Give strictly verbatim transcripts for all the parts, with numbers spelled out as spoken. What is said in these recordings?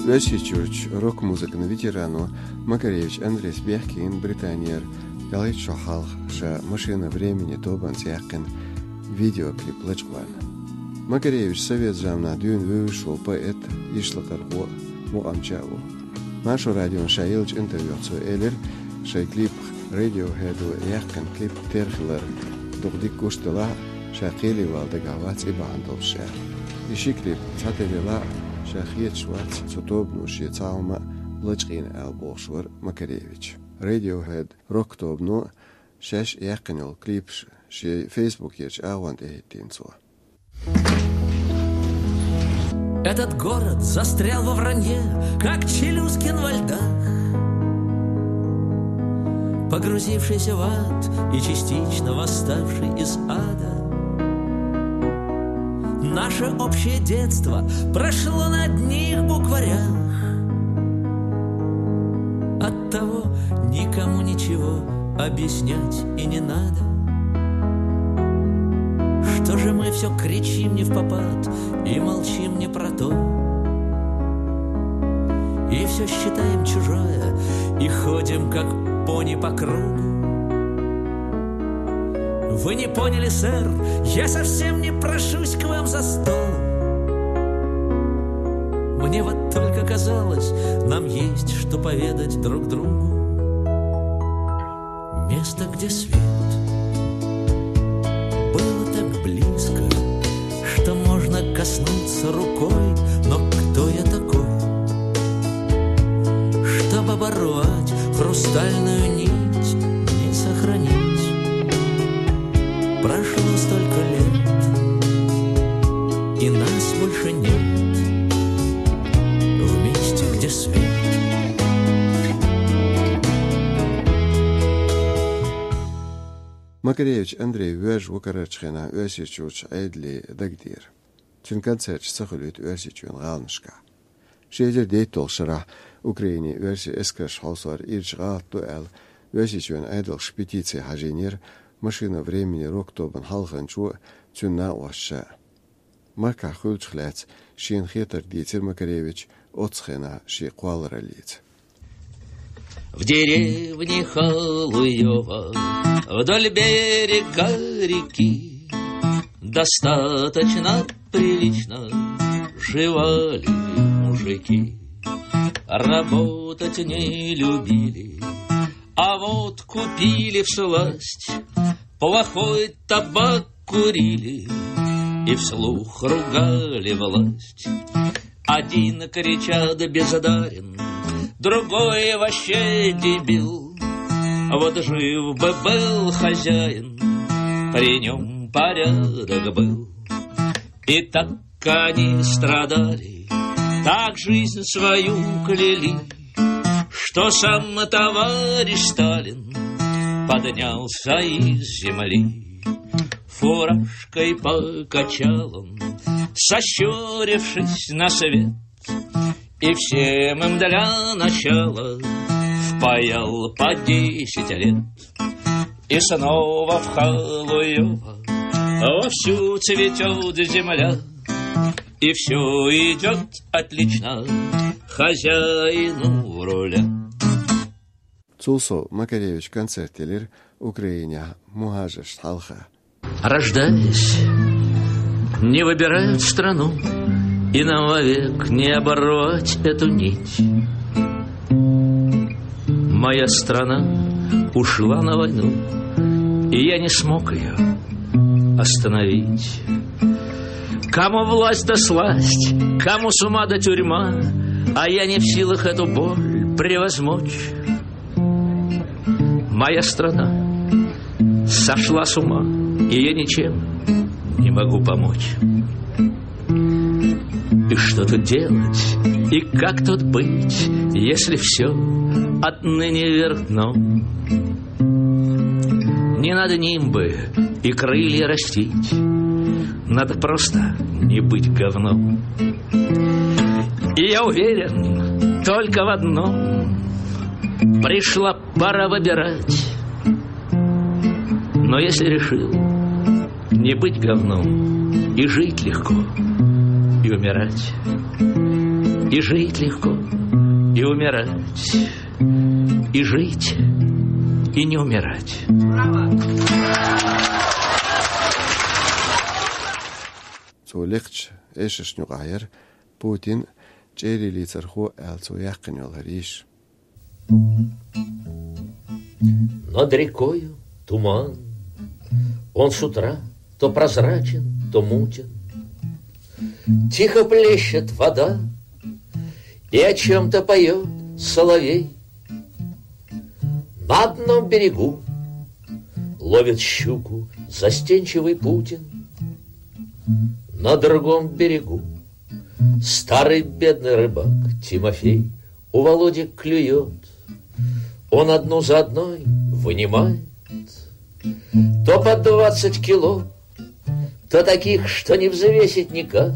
Весичурч рок-музыка на ветерану Макаревич Андрей Бехкин, Британиер, Галит Шохал, ша машина времени Тобан Зяхкин, видеоклип Лачкван. Макаревич совет замна дюн вышел поэт Ишлакарго Муамчаву. Нашу радио Шаилч интервью цу Элер, шай клип Radiohead Яхкин клип Терхлер, Догдик Куштала, Шакили Валдагавац и Бандовша. Иши клип Цателила, Шахиет Шварц, Цутобну Шиецаума, Лачкин Албошвар Макаревич. Radiohead Роктобну, Шаш Яхкинил клип ши Facebook еш Авант Эхтинцу. Этот город застрял во вранье, как Челюскин во льдах, погрузившийся в ад и частично восставший из ада. Наше общее детство прошло на одних букварях. Оттого никому ничего объяснять и не надо. Что же мы все кричим не впопад и молчим не про то, и все считаем чужое и ходим как пони по кругу. Вы не поняли, сэр, я совсем не прошусь к вам за стол. Мне вот только казалось, нам есть что поведать друг другу. Место, где свет было так близко, что можно коснуться рукой. Но кто я такой, чтобы оборвать хрустальную нить, не сохранить? Прошло столько лет, и нас больше нет в месте, где свет. Макаревич Андрей Вёж Вукарачхена Вёсичуч Эдли Дагдир. Чун концерт сахалют Вёсичун Галншка. Шейдер дейтол шара Украине Вёси эскаш хаусар ирчга туэл Вёсичун Эдл шпетиция хаженер машина времени Роктобан Халханчу Цюнна Оша. Марка Хулчхлец Шин Хетер Дитер Макаревич Оцхена Ши Куалралиц. В деревне Халуева вдоль берега реки достаточно прилично живали мужики. Работать не любили, а вот купили всласть плохой табак курили и вслух ругали власть. Один кричат бездарен, другой вообще дебил. Вот жив бы был хозяин, при нем порядок был. И так они страдали, так жизнь свою кляли, что сам товарищ Сталин поднялся из земли. Фуражкой покачал он, сощурившись на свет, и всем им для начала впаял по десять лет. И снова в Халуево вовсю цветет земля, и все идет отлично хозяину руля. Цулсо Макаревич концертелер Украине Мухажеш Халха. Рождаясь, не выбирают страну, и нам вовек не оборвать эту нить. Моя страна ушла на войну, и я не смог ее остановить. Кому власть да сласть, кому с ума да тюрьма, а я не в силах эту боль превозмочь. Моя страна сошла с ума, и я ничем не могу помочь. И что тут делать, и как тут быть, если все отныне вверх дном? Не надо нимбы и крылья растить, надо просто не быть говном. И я уверен только в одном: пришла пора выбирать. Но если решил не быть говном, и жить легко, и умирать, И жить легко, и умирать, и жить, и не умирать. Цолихч эшеш нюгайер Путин чери лицарху элцу яхкин риш. Над рекою туман, он с утра то прозрачен, то мутен. Тихо плещет вода, и о чем-то поет соловей. На одном берегу ловит щуку застенчивый Путин. На другом берегу старый бедный рыбак Тимофей у Володи клюет. Он одну за одной вынимает то по двадцать кило, то таких, что не взвесить никак.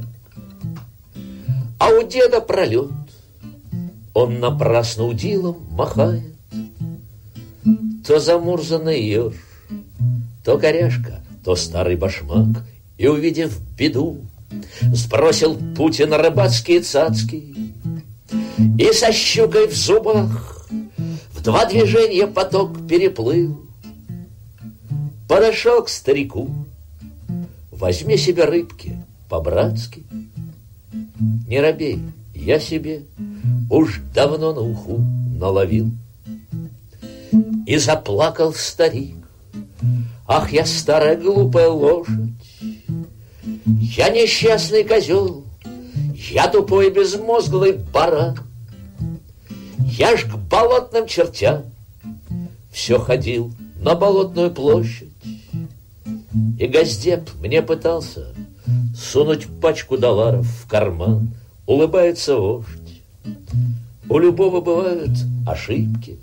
А у деда пролет, он напрасно удилом махает. То замурзанный еж, то коряшка, то старый башмак. И, увидев беду, сбросил Путин рыбацкие цацки и со щукой в зубах в два движения поток переплыл. Подошел к старику: возьми себе рыбки по-братски. Не робей, я себе уж давно на уху наловил. И заплакал старик: ах, я старая глупая лошадь, я несчастный козел, я тупой безмозглый баран. Я ж к болотным чертям все ходил на болотную площадь. И газдеп мне пытался сунуть пачку долларов в карман. Улыбается вождь: у любого бывают ошибки.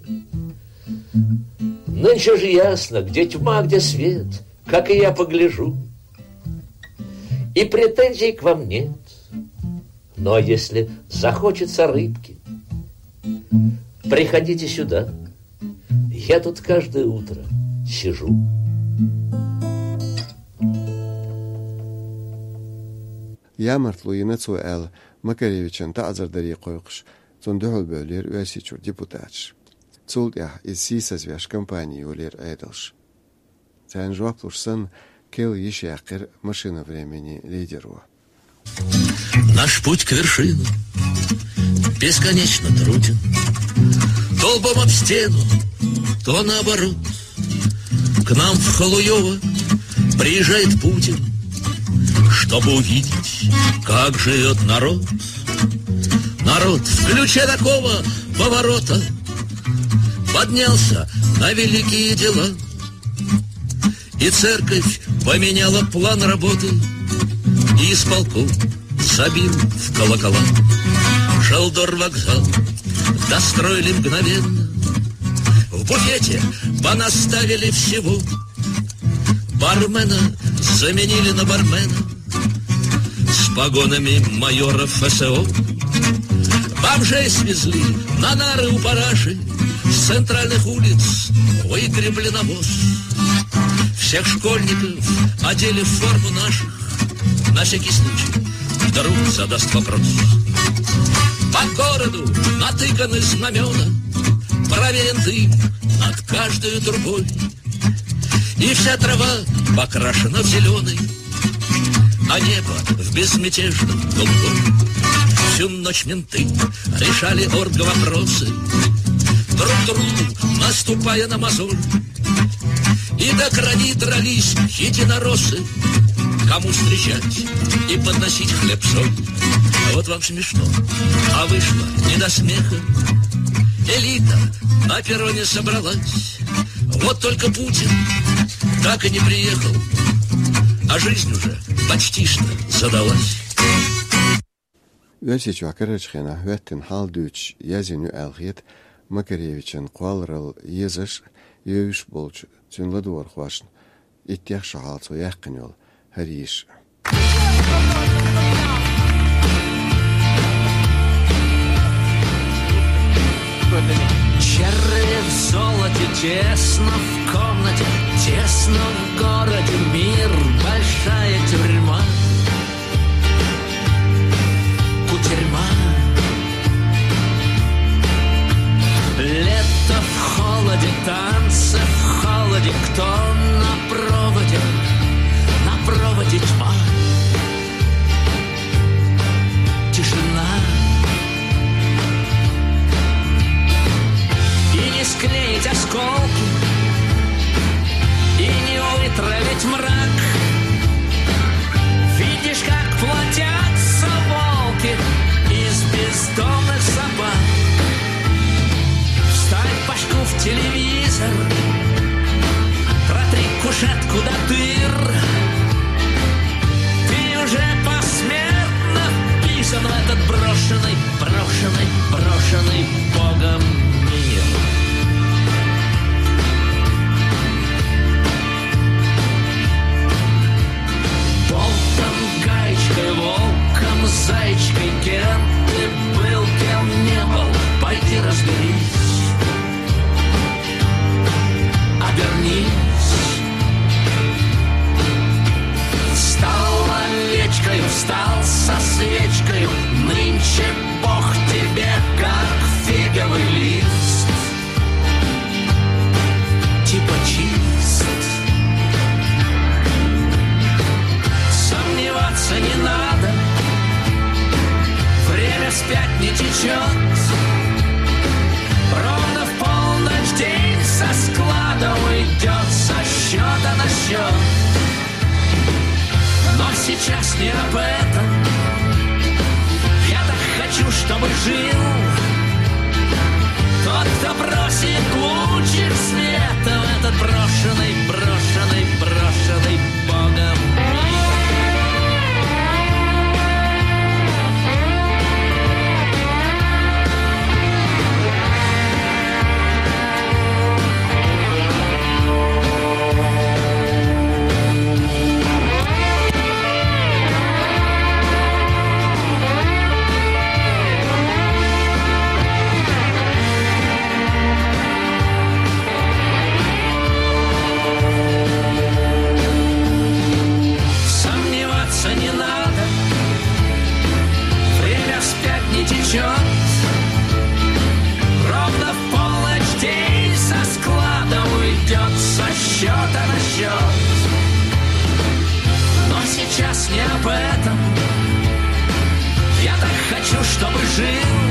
Нынче же ясно, где тьма, где свет, как и я погляжу. И претензий к вам нет. Но если захочется рыбки, приходите сюда. Я тут каждое утро сижу. Ямартлу Янецу Эл Макаревичен Тазар Дарикойкш, Цундухл Бөлер Уэсичур депутатш. Цулдях из Сисазвяш компании Улер Эйдлш. Цайн Жуаплушсан Кел Ешякер машина времени лидеру. Наш путь к вершине бесконечно труден. То лбом об стену, то наоборот. К нам в Халуево приезжает Путин, чтобы увидеть, как живет народ. Народ в ключе такого поворота поднялся на великие дела. И церковь поменяла план работы, и исполком забил в колокола. Шелдор вокзал достроили мгновенно, в буфете понаставили всего. Бармена заменили на бармена с погонами майоров эс э о. Бомжей свезли на нары у параши, с центральных улиц выгребли навоз. Всех школьников одели в форму наших, на всякий случай вдруг задаст вопрос. По городу натыканы знамена, проверен дым над каждой трубой. И вся трава покрашена в зеленый, а небо в безмятежном голубом. Всю ночь менты решали орг-вопросы, друг другу наступая на мозоль. И до крови дрались единороссы, кому встречать и подносить хлеб-соль. А вот вам смешно, а вышло не до смеха. Элита на перроне собралась, вот только Путин так и не приехал, а жизнь уже почти что задалась. Уэсич вакарачхена хуэттен халдуч язиню алхит Макаревичен квалрал езаш юш болч цюнладуар хвашн иттях шахалцу яхкинёл хариш. Черви в золоте, тесно в комнате, тесно в городе, мир, большая тюрьма. Кутерьма, тишина. И не склеить осколки, и не вытравить мрак. Видишь, как плодятся волки из бездомных собак. Вставь башку в телевизор, протри кушетку до дыр. Ты уже посмертно вписан в этот брошенный, брошенный, брошенный Богом мир. Болтом, гаечкой, волком, зайчкой, кем ты был, кем не был, пойди разберись. Обернись. Стал овечкою, встал со свечкою, нынче Бог тебе как фиговый лист, типа чист. Сомневаться не надо, время вспять не течет. Ровно в полночь день со складом идет со счета на счет. Но сейчас не об этом. Я так хочу, чтобы жил тот, кто бросит лучик света в этот брошенный, брошенный, брошенный Богом мир. Ровно в полночь день со складом уйдет со счета на счет. Но сейчас не об этом. Я так хочу, чтобы жил